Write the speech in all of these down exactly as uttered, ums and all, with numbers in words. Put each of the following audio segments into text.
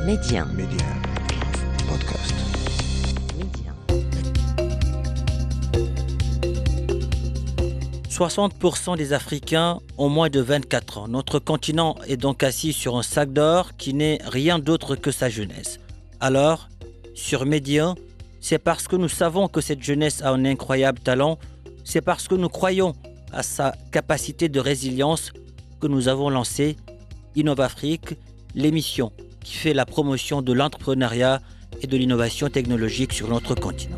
Média. Média. Podcast. Média. soixante pour cent des Africains ont moins de vingt-quatre ans. Notre continent est donc assis sur un sac d'or qui n'est rien d'autre que sa jeunesse. Alors, sur Média, c'est parce que nous savons que cette jeunesse a un incroyable talent, c'est parce que nous croyons à sa capacité de résilience que nous avons lancé InnovAfrique, l'émission qui fait la promotion de l'entrepreneuriat et de l'innovation technologique sur notre continent.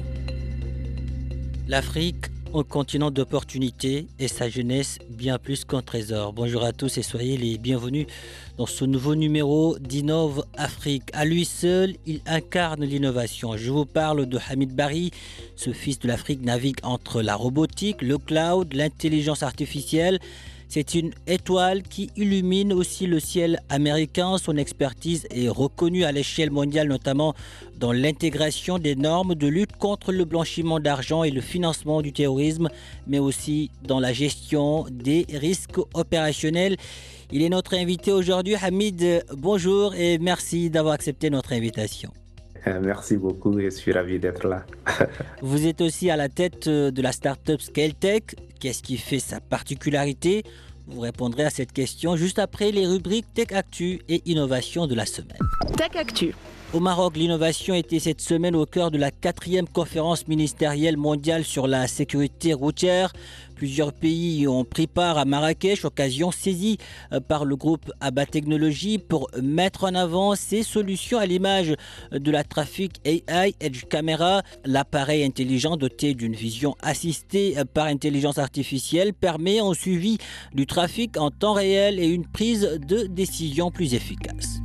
L'Afrique, un continent d'opportunités et sa jeunesse bien plus qu'un trésor. Bonjour à tous et soyez les bienvenus dans ce nouveau numéro d'InnovAfrique. À lui seul, il incarne l'innovation. Je vous parle de Hamid Barry. Ce fils de l'Afrique navigue entre la robotique, le cloud, l'intelligence artificielle. C'est une étoile qui illumine aussi le ciel américain. Son expertise est reconnue à l'échelle mondiale, notamment dans l'intégration des normes de lutte contre le blanchiment d'argent et le financement du terrorisme, mais aussi dans la gestion des risques opérationnels. Il est notre invité aujourd'hui. Hamid, bonjour et merci d'avoir accepté notre invitation. Merci beaucoup et je suis ravi d'être là. Vous êtes aussi à la tête de la start-up ScaleTech. Qu'est-ce qui fait sa particularité ? Vous répondrez à cette question juste après les rubriques Tech Actu et Innovation de la semaine. Tech Actu. Au Maroc, l'innovation était cette semaine au cœur de la quatrième conférence ministérielle mondiale sur la sécurité routière. Plusieurs pays y ont pris part à Marrakech, occasion saisie par le groupe Abba Technologies pour mettre en avant ses solutions à l'image de la Traffic A I Edge Camera. L'appareil intelligent doté d'une vision assistée par intelligence artificielle permet un suivi du trafic en temps réel et une prise de décision plus efficace.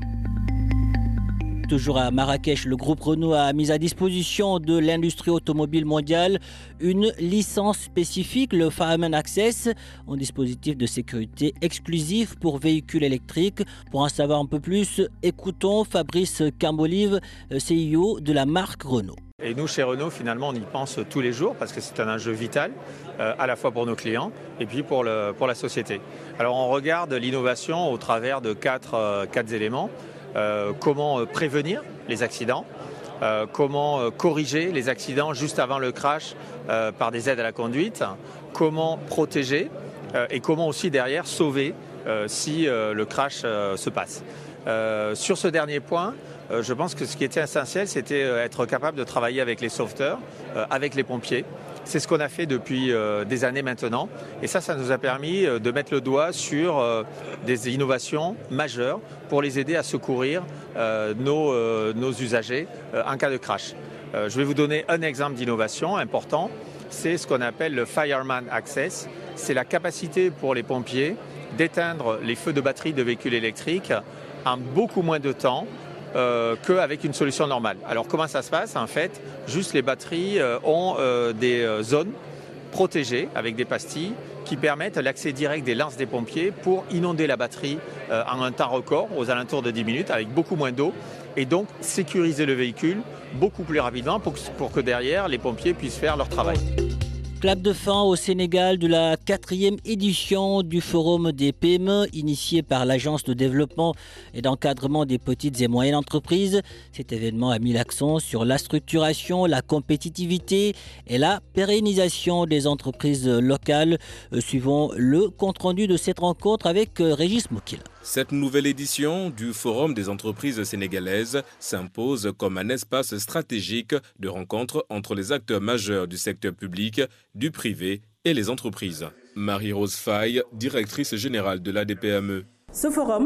Toujours à Marrakech, le groupe Renault a mis à disposition de l'industrie automobile mondiale une licence spécifique, le Fireman Access, un dispositif de sécurité exclusif pour véhicules électriques. Pour en savoir un peu plus, écoutons Fabrice Cambolive, C E O de la marque Renault. Et nous, chez Renault, finalement, on y pense tous les jours parce que c'est un enjeu vital, euh, à la fois pour nos clients et puis pour, le, pour la société. Alors, on regarde l'innovation au travers de quatre, euh, quatre éléments. Euh, comment prévenir les accidents, euh, comment euh, corriger les accidents juste avant le crash euh, par des aides à la conduite, comment protéger euh, et comment aussi derrière sauver euh, si euh, le crash euh, se passe. Euh, sur ce dernier point, euh, je pense que ce qui était essentiel, c'était euh, être capable de travailler avec les sauveteurs, euh, avec les pompiers. C'est ce qu'on a fait depuis euh, des années maintenant. Et ça, ça nous a permis euh, de mettre le doigt sur euh, des innovations majeures pour les aider à secourir euh, nos, euh, nos usagers euh, en cas de crash. Euh, je vais vous donner un exemple d'innovation important. C'est ce qu'on appelle le Fireman Access. C'est la capacité pour les pompiers d'éteindre les feux de batterie de véhicules électriques en beaucoup moins de temps Euh, qu'avec une solution normale. Alors comment ça se passe ? En fait, juste les batteries euh, ont euh, des euh, zones protégées avec des pastilles qui permettent l'accès direct des lances des pompiers pour inonder la batterie euh, en un temps record, aux alentours de dix minutes, avec beaucoup moins d'eau, et donc sécuriser le véhicule beaucoup plus rapidement pour que, pour que derrière, les pompiers puissent faire leur travail. Clap de fin au Sénégal de la quatrième édition du Forum des P M E initié par l'Agence de développement et d'encadrement des petites et moyennes entreprises. Cet événement a mis l'accent sur la structuration, la compétitivité et la pérennisation des entreprises locales. Suivons le compte-rendu de cette rencontre avec Régis Moukila. Cette nouvelle édition du Forum des entreprises sénégalaises s'impose comme un espace stratégique de rencontre entre les acteurs majeurs du secteur public, du privé et les entreprises. Marie-Rose Faye, directrice générale de l'A D P M E. Ce forum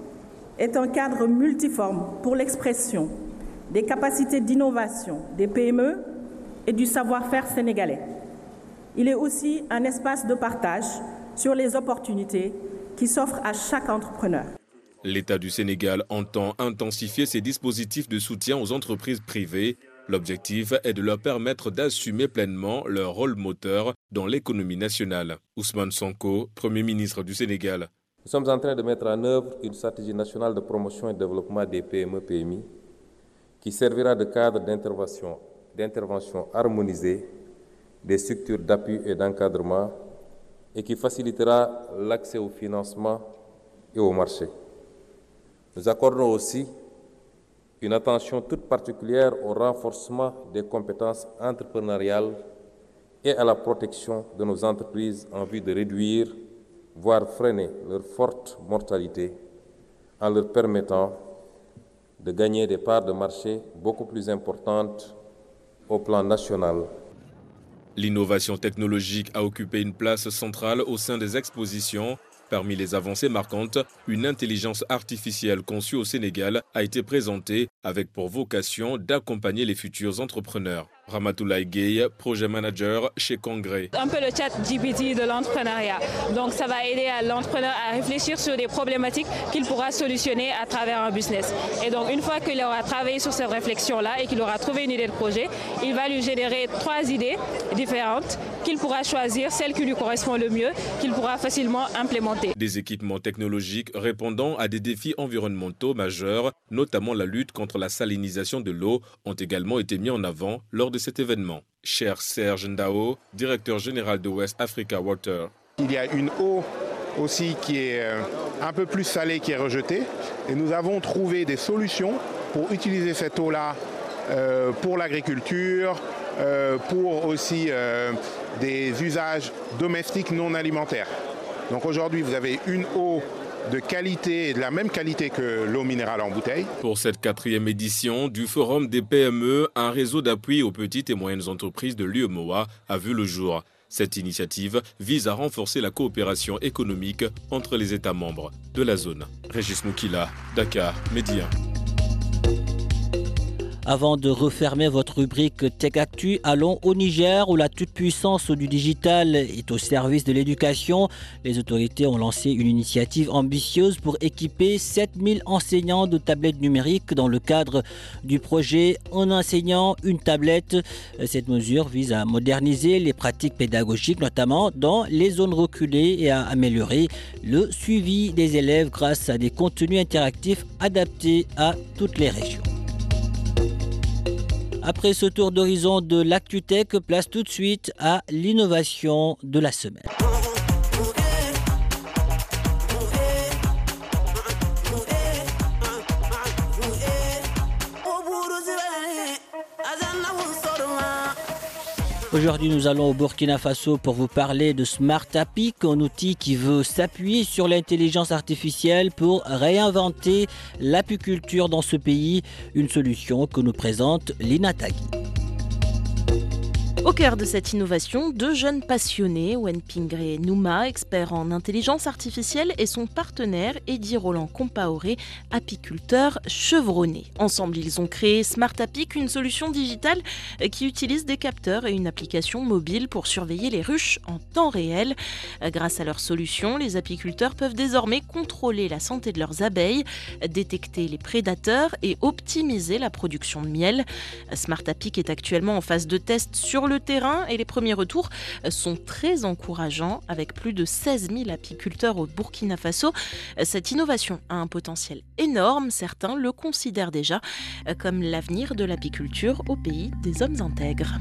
est un cadre multiforme pour l'expression des capacités d'innovation des P M E et du savoir-faire sénégalais. Il est aussi un espace de partage sur les opportunités qui s'offre à chaque entrepreneur. L'État du Sénégal entend intensifier ses dispositifs de soutien aux entreprises privées. L'objectif est de leur permettre d'assumer pleinement leur rôle moteur dans l'économie nationale. Ousmane Sonko, Premier ministre du Sénégal. Nous sommes en train de mettre en œuvre une stratégie nationale de promotion et de développement des P M E P M I qui servira de cadre d'intervention, d'intervention harmonisée des structures d'appui et d'encadrement et qui facilitera l'accès au financement et au marché. Nous accordons aussi une attention toute particulière au renforcement des compétences entrepreneuriales et à la protection de nos entreprises en vue de réduire, voire freiner leur forte mortalité en leur permettant de gagner des parts de marché beaucoup plus importantes au plan national. L'innovation technologique a occupé une place centrale au sein des expositions. Parmi les avancées marquantes, une intelligence artificielle conçue au Sénégal a été présentée avec pour vocation d'accompagner les futurs entrepreneurs. Ramatoulaye Gueye, projet manager chez Congrès. Un peu le chat G P T de l'entrepreneuriat. Donc ça va aider à l'entrepreneur à réfléchir sur des problématiques qu'il pourra solutionner à travers un business. Et donc une fois qu'il aura travaillé sur cette réflexion-là et qu'il aura trouvé une idée de projet, il va lui générer trois idées différentes qu'il pourra choisir, celle qui lui correspond le mieux, qu'il pourra facilement implémenter. Des équipements technologiques répondant à des défis environnementaux majeurs, notamment la lutte contre la salinisation de l'eau, ont également été mis en avant lors de cet événement. Cher Serge Ndao, directeur général de West Africa Water. Il y a une eau aussi qui est un peu plus salée qui est rejetée et nous avons trouvé des solutions pour utiliser cette eau-là euh, pour l'agriculture, euh, pour aussi euh, des usages domestiques non alimentaires. Donc aujourd'hui vous avez une eau de qualité et de la même qualité que l'eau minérale en bouteille. Pour cette quatrième édition du Forum des P M E, un réseau d'appui aux petites et moyennes entreprises de l'U E M O A a vu le jour. Cette initiative vise à renforcer la coopération économique entre les États membres de la zone. Régis Moukila, Dakar, Média. Avant de refermer votre rubrique Tech Actu, allons au Niger où la toute-puissance du digital est au service de l'éducation. Les autorités ont lancé une initiative ambitieuse pour équiper sept mille enseignants de tablettes numériques dans le cadre du projet Un enseignant, une tablette. Cette mesure vise à moderniser les pratiques pédagogiques, notamment dans les zones reculées, et à améliorer le suivi des élèves grâce à des contenus interactifs adaptés à toutes les régions. Après ce tour d'horizon de l'ActuTech, place tout de suite à l'innovation de la semaine. Aujourd'hui, nous allons au Burkina Faso pour vous parler de Smartapic, un outil qui veut s'appuyer sur l'intelligence artificielle pour réinventer l'apiculture dans ce pays, une solution que nous présente Lina Tagui. Au cœur de cette innovation, deux jeunes passionnés, Wenpingre Nouma, expert en intelligence artificielle, et son partenaire Eddy Roland Compaoré, apiculteur chevronné. Ensemble, ils ont créé Smartapic, une solution digitale qui utilise des capteurs et une application mobile pour surveiller les ruches en temps réel. Grâce à leur solution, les apiculteurs peuvent désormais contrôler la santé de leurs abeilles, détecter les prédateurs et optimiser la production de miel. Smartapic est actuellement en phase de test sur le le terrain et les premiers retours sont très encourageants avec plus de seize mille apiculteurs au Burkina Faso. Cette innovation a un potentiel énorme, certains le considèrent déjà comme l'avenir de l'apiculture au pays des hommes intègres.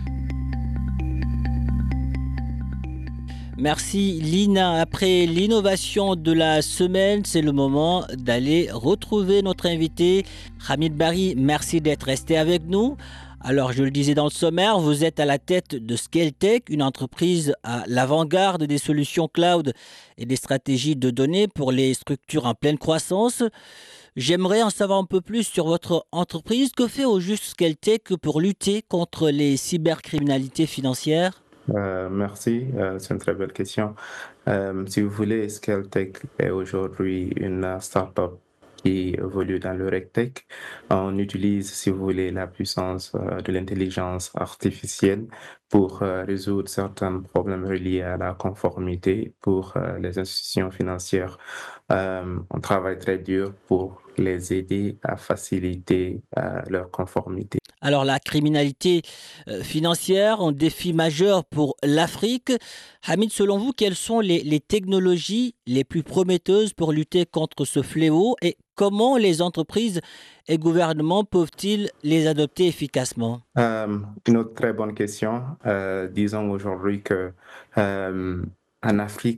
Merci Lina. Après l'innovation de la semaine, c'est le moment d'aller retrouver notre invité. Hamid Bari, merci d'être resté avec nous. Alors, je le disais dans le sommaire, vous êtes à la tête de ScaleTech, une entreprise à l'avant-garde des solutions cloud et des stratégies de données pour les structures en pleine croissance. J'aimerais en savoir un peu plus sur votre entreprise. Que fait au juste ScaleTech pour lutter contre les cybercriminalités financières ? Euh, merci, euh, c'est une très belle question. Euh, si vous voulez, ScaleTech est aujourd'hui une start-up qui évolue dans le RegTech. On utilise, si vous voulez, la puissance euh, de l'intelligence artificielle pour euh, résoudre certains problèmes reliés à la conformité pour euh, les institutions financières. Euh, on travaille très dur pour les aider à faciliter euh, leur conformité. Alors la criminalité euh, financière, un défi majeur pour l'Afrique. Hamid, selon vous, quelles sont les, les technologies les plus prometteuses pour lutter contre ce fléau et comment les entreprises et gouvernements peuvent-ils les adopter efficacement ? Euh, une autre très bonne question. Euh, disons aujourd'hui que euh, en Afrique,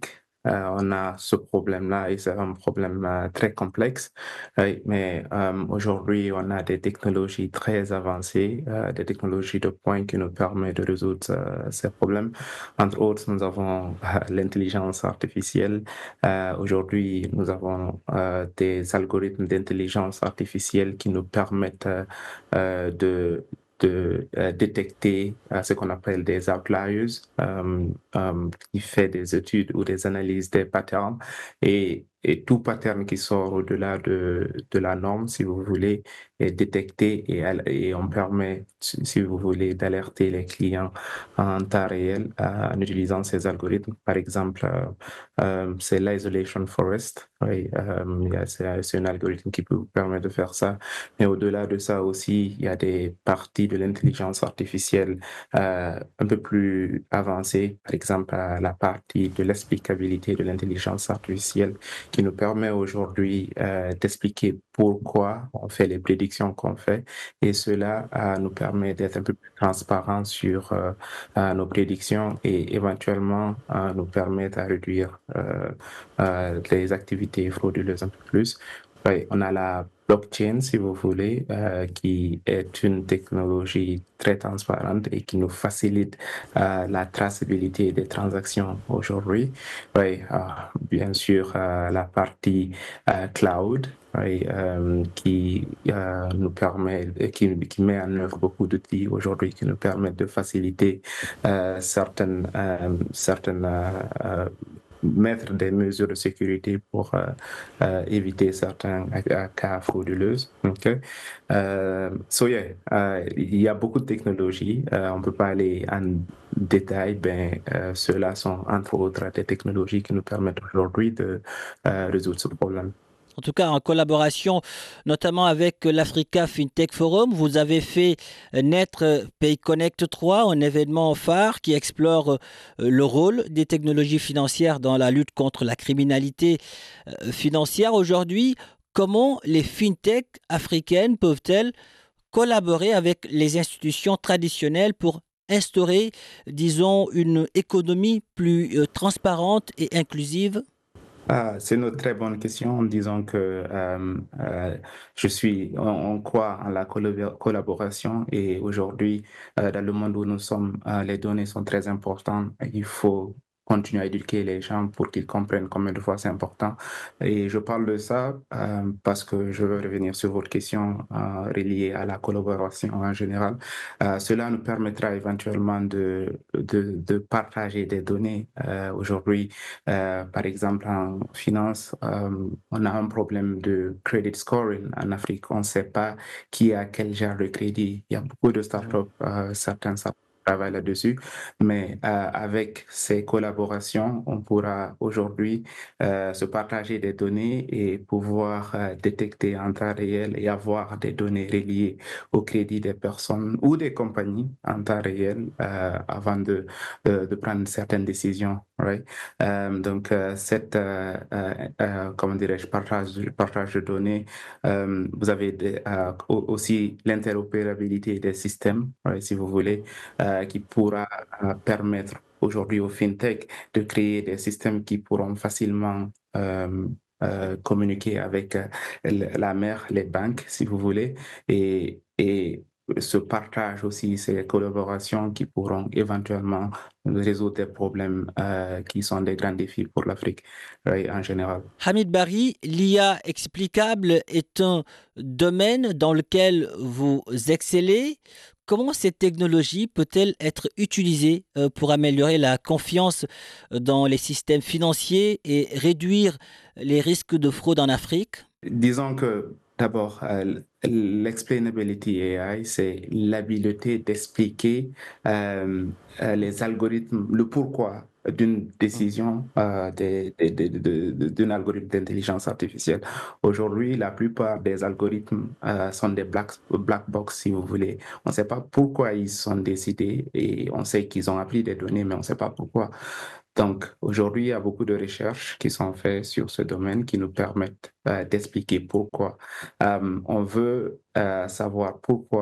euh, on a ce problème-là et c'est un problème euh, très complexe. Euh, mais euh, aujourd'hui, on a des technologies très avancées, euh, des technologies de pointe qui nous permettent de résoudre euh, ces problèmes. Entre autres, nous avons euh, l'intelligence artificielle. Euh, aujourd'hui, nous avons euh, des algorithmes d'intelligence artificielle qui nous permettent euh, euh, de de euh, détecter euh, ce qu'on appelle des outliers, euh, euh, qui fait des études ou des analyses des patterns et, et tout pattern qui sort au-delà de, de la norme, si vous voulez, est détecté et, et on permet, si vous voulez, d'alerter les clients en temps réel euh, en utilisant ces algorithmes. Par exemple, euh, euh, c'est l'isolation forest. Oui, euh, c'est, c'est un algorithme qui peut vous permettre de faire ça. Mais au-delà de ça aussi, il y a des parties de l'intelligence artificielle euh, un peu plus avancées. Par exemple, euh, la partie de l'explicabilité de l'intelligence artificielle qui nous permet aujourd'hui euh, d'expliquer pourquoi on fait les prédictions qu'on fait. Et cela euh, nous permet d'être un peu plus transparent sur euh, euh, nos prédictions et éventuellement euh, nous permettre à réduire euh, euh, les activités frauduleuses un peu plus. Ouais, on a la blockchain, si vous voulez, euh, qui est une technologie très transparente et qui nous facilite euh, la traçabilité des transactions aujourd'hui. Oui, euh, bien sûr, euh, la partie euh, cloud, oui, euh, qui euh, nous permet, qui, qui met en œuvre beaucoup d'outils aujourd'hui qui nous permettent de faciliter euh, certaines, euh, certaines euh, mettre des mesures de sécurité pour euh, euh, éviter certains euh, cas frauduleux. Okay? Euh, so yeah, euh, il y a beaucoup de technologies. Euh, on ne peut pas aller en détail. Ben, euh, ceux-là sont entre autres des technologies qui nous permettent aujourd'hui de euh, résoudre ce problème. En tout cas, en collaboration notamment avec l'Africa FinTech Forum, vous avez fait naître PayConnect trois, un événement phare qui explore le rôle des technologies financières dans la lutte contre la criminalité financière. Aujourd'hui, comment les FinTech africaines peuvent-elles collaborer avec les institutions traditionnelles pour instaurer, disons, une économie plus transparente et inclusive ? Ah, c'est une très bonne question. Disons que euh, euh, je suis, on, on croit en la collab- collaboration et aujourd'hui, euh, dans le monde où nous sommes, euh, les données sont très importantes. Il faut continuer à éduquer les gens pour qu'ils comprennent combien de fois c'est important. Et je parle de ça euh, parce que je veux revenir sur votre question euh, reliée à la collaboration en général. Euh, cela nous permettra éventuellement de, de, de partager des données. Euh, aujourd'hui, euh, par exemple, en finance, euh, on a un problème de credit scoring en Afrique. On ne sait pas qui a quel genre de crédit. Il y a beaucoup de startups, euh, certains startups travaillent là-dessus, mais euh, avec ces collaborations, on pourra aujourd'hui euh, se partager des données et pouvoir euh, détecter en temps réel et avoir des données reliées au crédit des personnes ou des compagnies en temps réel euh, avant de, de, de prendre certaines décisions. Right? Euh, donc, euh, cette, euh, euh, euh, comment dirais-je, partage, partage de données, euh, vous avez des, euh, aussi l'interopérabilité des systèmes, right, si vous voulez, euh, qui pourra euh, permettre aujourd'hui aux FinTech de créer des systèmes qui pourront facilement euh, euh, communiquer avec euh, la mère, les banques, si vous voulez, et, et ce partage aussi, ces collaborations qui pourront éventuellement résoudre des problèmes euh, qui sont des grands défis pour l'Afrique euh, en général. Hamid Bari, l'I A explicable est un domaine dans lequel vous excellez. Comment cette technologie peut-elle être utilisée euh, pour améliorer la confiance dans les systèmes financiers et réduire les risques de fraude en Afrique? Disons que d'abord, euh, l'explainability A I, c'est l'habileté d'expliquer euh, euh, les algorithmes, le pourquoi d'une décision euh, de, de, de, de, de, d'un algorithme d'intelligence artificielle. Aujourd'hui, la plupart des algorithmes euh, sont des black, black box, si vous voulez. On ne sait pas pourquoi ils sont décidés et on sait qu'ils ont appris des données, mais on ne sait pas pourquoi. Donc, aujourd'hui, il y a beaucoup de recherches qui sont faites sur ce domaine qui nous permettent euh, d'expliquer pourquoi. Euh, on veut euh, savoir pourquoi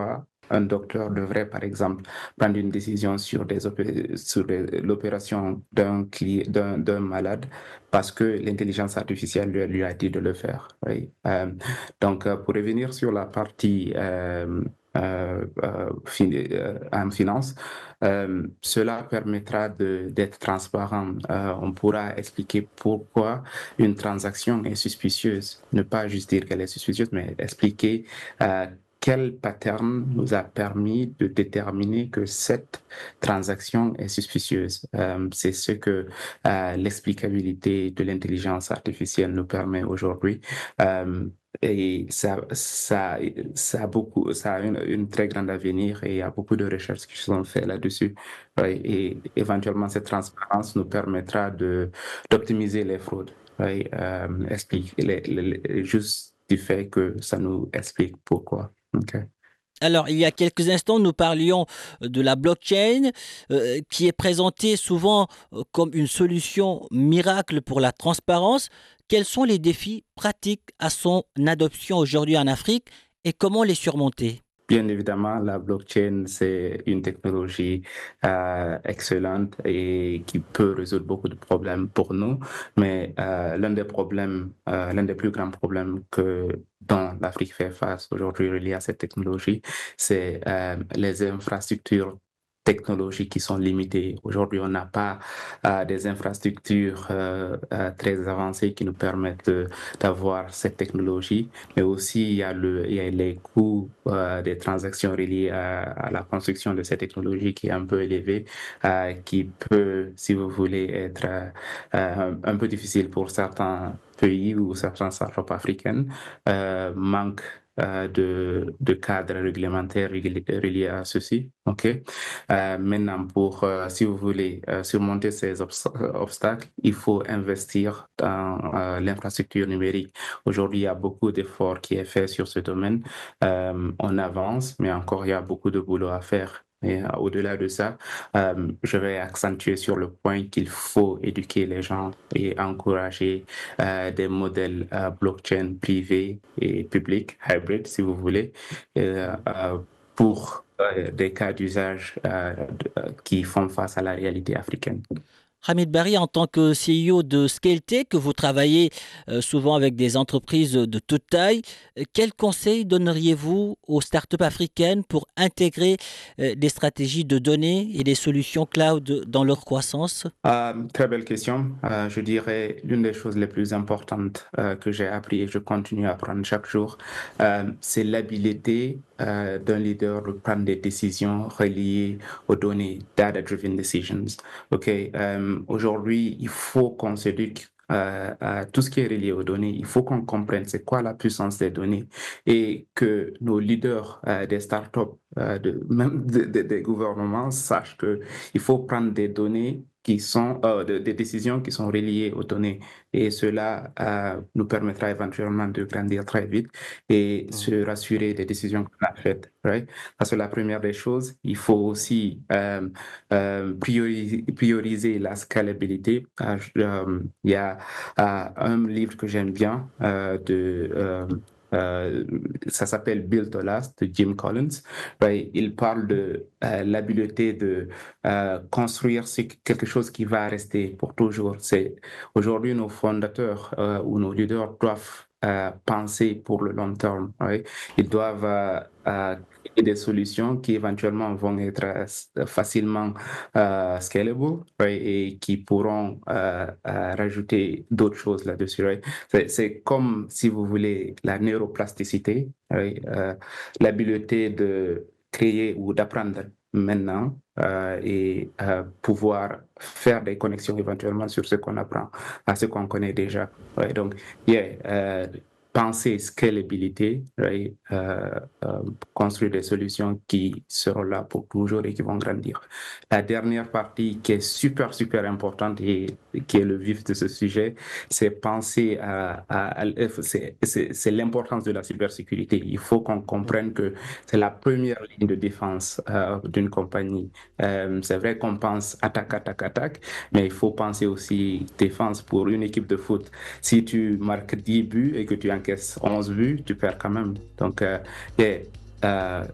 un docteur devrait, par exemple, prendre une décision sur, des opé- sur l'opération d'un, cli- d'un, d'un malade parce que l'intelligence artificielle lui, lui a dit de le faire. Oui. Euh, donc, euh, pour revenir sur la partie euh, euh, euh, fin- euh, en finance, euh, cela permettra de, d'être transparent. Euh, on pourra expliquer pourquoi une transaction est suspicieuse. Ne pas juste dire qu'elle est suspicieuse, mais expliquer euh, quel pattern nous a permis de déterminer que cette transaction est suspicieuse. Euh, c'est ce que euh, l'explicabilité de l'intelligence artificielle nous permet aujourd'hui. Euh, et ça, ça, ça a beaucoup, ça a une, une très grande avenir et il y a beaucoup de recherches qui sont faites là-dessus. Ouais, et éventuellement, cette transparence nous permettra de, d'optimiser les fraudes. Ouais, euh, explique, les, les, les- juste du fait que ça nous explique pourquoi. OK. Alors, il y a quelques instants, nous parlions de la blockchain, euh, qui est présentée souvent euh, comme une solution miracle pour la transparence. Quels sont les défis pratiques à son adoption aujourd'hui en Afrique et comment les surmonter? Bien évidemment, la blockchain, c'est une technologie euh, excellente et qui peut résoudre beaucoup de problèmes pour nous. Mais euh, l'un des problèmes, euh, l'un des plus grands problèmes que dont l'Afrique fait face aujourd'hui relié à cette technologie, c'est euh, les infrastructures technologiques qui sont limitées. Aujourd'hui, on n'a pas euh, des infrastructures euh, euh, très avancées qui nous permettent de- d'avoir cette technologie, mais aussi il y a, le, il y a les coûts euh, des transactions reliées à, à la construction de cette technologie qui est un peu élevé, euh, qui peut, si vous voulez, être euh, euh, un peu difficile pour certains pays ou certaines startups africaines, euh, manque euh, de, de cadres réglementaires régli- reliés à ceci. OK? Euh, maintenant, pour, euh, si vous voulez euh, surmonter ces obs- obstacles, il faut investir dans euh, l'infrastructure numérique. Aujourd'hui, il y a beaucoup d'efforts qui est fait sur ce domaine. Euh, on avance, mais encore, il y a beaucoup de boulot à faire. Et euh, au-delà de ça, euh, je vais accentuer sur le point qu'il faut éduquer les gens et encourager euh, des modèles euh, blockchain privés et publics, hybrid, si vous voulez, euh, euh, pour euh, des cas d'usage euh, de- euh, qui font face à la réalité africaine. Hamid Barry, en tant que C E O de ScaleTech, vous travaillez euh, souvent avec des entreprises de toute taille. Euh, Quels conseils donneriez-vous aux startups africaines pour intégrer euh, des stratégies de données et des solutions cloud dans leur croissance? Euh, très belle question. Euh, je dirais l'une des choses les plus importantes euh, que j'ai appris et je continue à apprendre chaque jour, euh, c'est l'habilité euh, d'un leader de prendre des décisions reliées aux données, data-driven decisions. OK. Euh, aujourd'hui, il faut qu'on s'éduque euh, à tout ce qui est relié aux données. Il faut qu'on comprenne c'est quoi la puissance des données et que nos leaders euh, des startups, euh, de, même de- de- des gouvernements sachent que il faut prendre des données qui sont euh, de- des décisions qui sont reliées aux données. Et cela euh, nous permettra éventuellement de grandir très vite et Mm. se rassurer des décisions qu'on a faites. Right? Parce que la première des choses, il faut aussi euh, euh, prioriser, prioriser la scalabilité. Euh, je- euh, Il y a euh, un livre que j'aime bien euh, de euh, euh, ça s'appelle Build to Last de Jim Collins. Right? Il parle de euh, l'habileté de euh, construire c'est quelque chose qui va rester pour toujours. C'est aujourd'hui nos fondateurs euh, ou nos leaders doivent euh, penser pour le long terme. Right? Ils doivent euh, euh, créer des solutions qui éventuellement vont être euh, facilement euh, scalable, right? Et qui pourront euh, euh, rajouter d'autres choses là-dessus. Right? C'est, c'est comme, si vous voulez, la neuroplasticité, right? Euh, l'habileté de créer ou d'apprendre maintenant euh, et euh, pouvoir faire des connexions éventuellement sur ce qu'on apprend, à ce qu'on connaît déjà. Ouais, donc, yeah, euh, penser scalabilité, right, euh, euh, construire des solutions qui seront là pour toujours et qui vont grandir. La dernière partie qui est super, super importante et qui est le vif de ce sujet, c'est penser à, à, à c'est, c'est, c'est l'importance de la cybersécurité. Il faut qu'on comprenne que c'est la première ligne de défense euh, d'une compagnie. Euh, c'est vrai qu'on pense attaque, attaque, attaque, mais il faut penser aussi défense pour une équipe de foot. Si tu marques dix buts et que tu encaisses onze buts, tu perds quand même. Donc, euh, yeah, euh,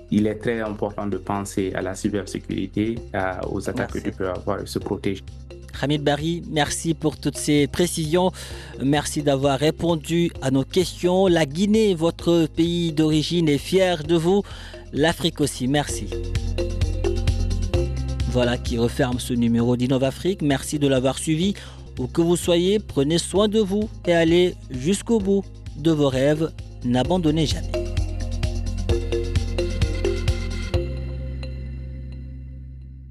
il est très important de penser à la cybersécurité, à, aux attaques Merci. que tu peux avoir et se protéger. Hamid Barry, merci pour toutes ces précisions. Merci d'avoir répondu à nos questions. La Guinée, votre pays d'origine, est fier de vous. L'Afrique aussi, merci. Voilà qui referme ce numéro d'Innov Afrique. Merci de l'avoir suivi. Où que vous soyez, prenez soin de vous et allez jusqu'au bout de vos rêves. N'abandonnez jamais.